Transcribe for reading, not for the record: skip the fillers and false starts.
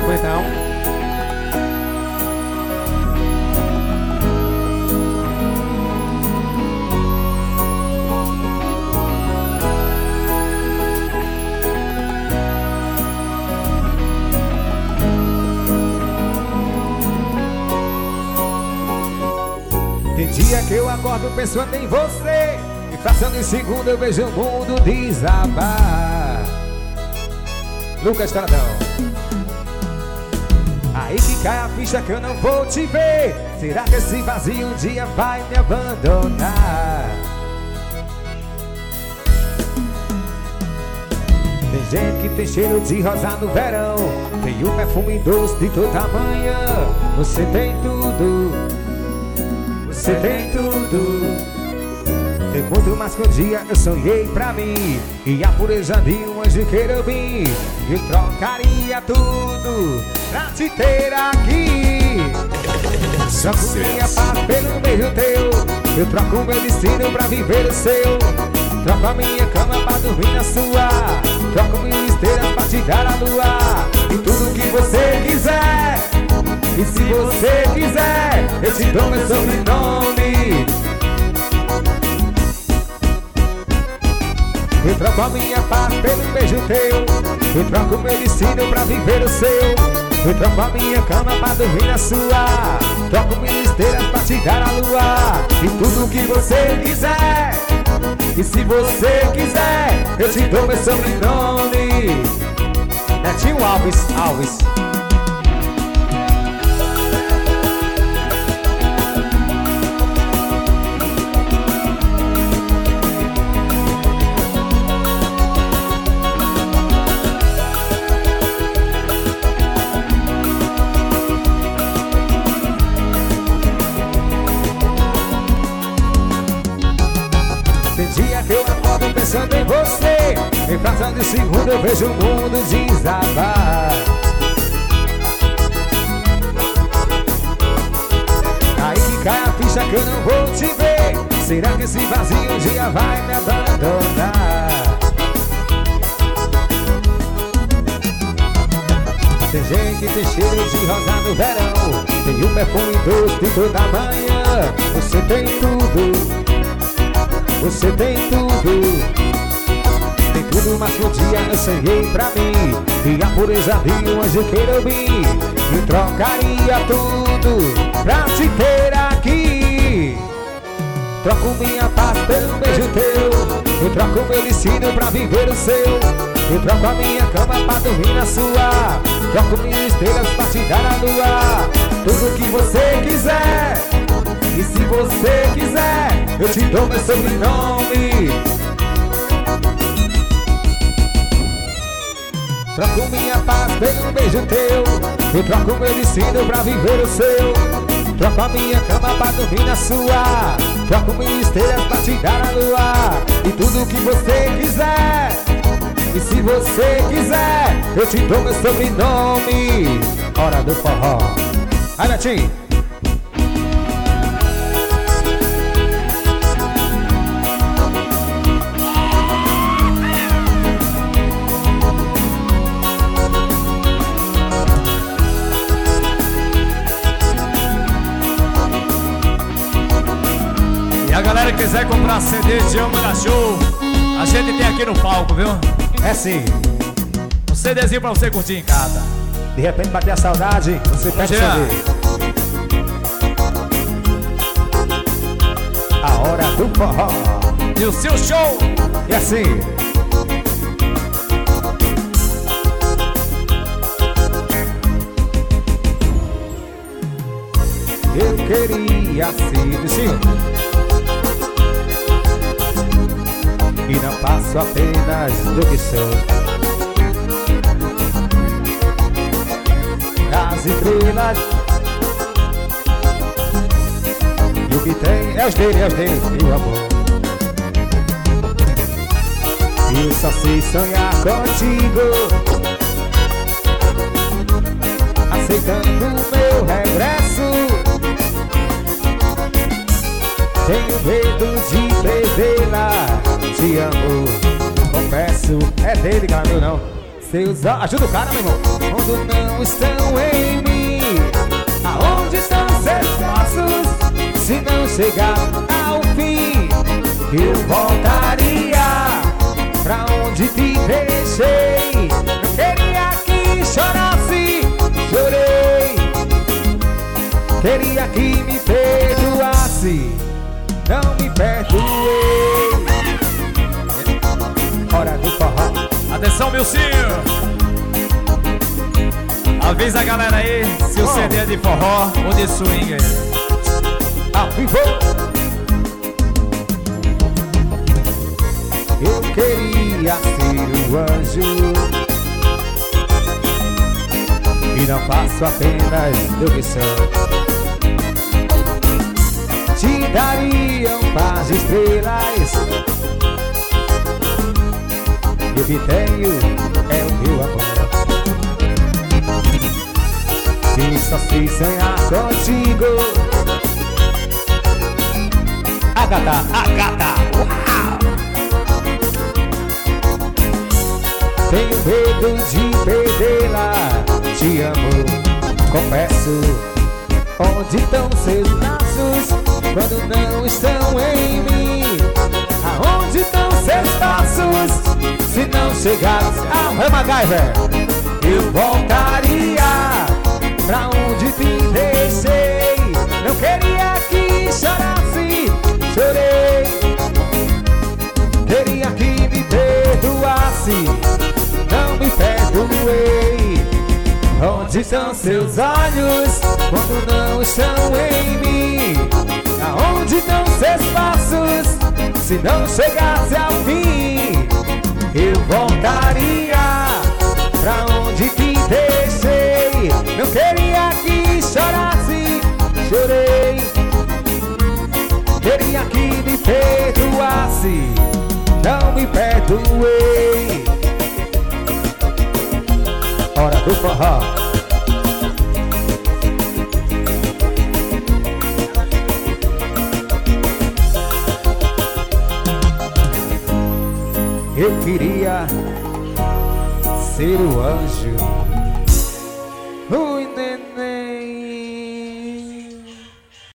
então. Tem dia que eu acordo pensando em você, e passando em segundo eu vejo o mundo desabar. Lucas Estradão. Aí que cai a ficha que eu não vou te ver. Será que esse vazio um dia vai me abandonar? Tem gente que tem cheiro de rosa no verão, tem o perfume doce de toda manhã. Você tem tudo, você tem tudo. Tem muito mais que um dia eu sonhei pra mim, e a pureza de um anjo querubim. Eu trocaria tudo pra te ter aqui. Troco minha paz pelo beijo teu, eu troco meu destino pra viver o seu. Troco a minha cama pra dormir na sua, troco minhas estrelas pra te dar a lua. E tudo que você quiser, e se você quiser, eu te dou meu sobrenome. Eu troco a minha paz pelo beijo teu, eu troco meu destino pra viver o seu. Eu troco a minha cama pra dormir na sua, troco minhas estrelas pra te dar a lua. E tudo que você quiser, e se você quiser, eu te dou meu sobrenome. Netinho Alves. Pensando em você, em fração de segundo eu vejo o mundo desabar. Aí que cai a ficha que eu não vou te ver. Será que esse vazio um dia vai me abandonar? Tem gente que tem cheiro de rosa no verão, tem o perfume doce de toda manhã. Você tem tudo, você tem tudo. Tem tudo, mas que um dia eu sonhei pra mim, e a pureza de um anjo querubim. Eu trocaria tudo pra te ter aqui. Troco minha paz pelo beijo teu, eu troco meu destino pra viver o seu. Eu troco a minha cama pra dormir na sua, troco minhas estrelas pra te dar a lua. Tudo que você quiser, e se você quiser, eu te dou meu sobrenome. Troco minha paz pelo beijo teu, eu troco meu destino pra viver o seu. Troco a minha cama pra dormir na sua, troco minhas estrelas pra te dar a lua. E tudo que você quiser, e se você quiser, eu te dou meu sobrenome. Hora do forró. Aí, Netinho. A galera que quiser comprar CD de Amo da Show, a gente tem aqui no palco, viu? É sim. Um CDzinho pra você curtir em casa. De repente bater a saudade, você pede o CD. A hora do forró. E o seu show. E assim. Eu queria ser do senhor, e não passo apenas do que sou. As estrelas, e o que tem é os dele, e o amor. Eu só sei sonhar contigo, aceitando o meu regresso. Tenho medo de perdê-la. Te amo, confesso. É dele, cara, meu não. seus olhos. Ajuda o cara, meu irmão. Quando não estão em mim, aonde estão seus passos? Se não chegar ao fim, eu voltaria pra onde te deixei. Não queria que chorasse, chorei. Queria que me perdoasse, não me perdoei. Hora do forró. Atenção, Milcinho. Avisa a galera aí se o CD é de forró ou de swing. Ao vivo. Eu queria ser o anjo e não faço apenas do que sou. Te daria um par de estrelas, e o que tenho é o meu amor. E só se sonhar contigo. Agatha, Agatha, uau! Tenho medo de perdê-la. Te amo, confesso. Onde estão seus braços quando não estão em mim? Aonde estão seus passos se não chegares ao MacGyver? Eu voltaria pra onde te deixei. Não queria que chorasse, chorei. Queria que me perdoasse, não me perdoei. Onde estão seus olhos quando não estão em mim? Aonde estão seus passos se não chegasse ao fim? Eu voltaria pra onde te deixei. Não queria que chorasse, chorei. Queria que me perdoasse, não me perdoei. Hora do forró. Eu queria ser o anjo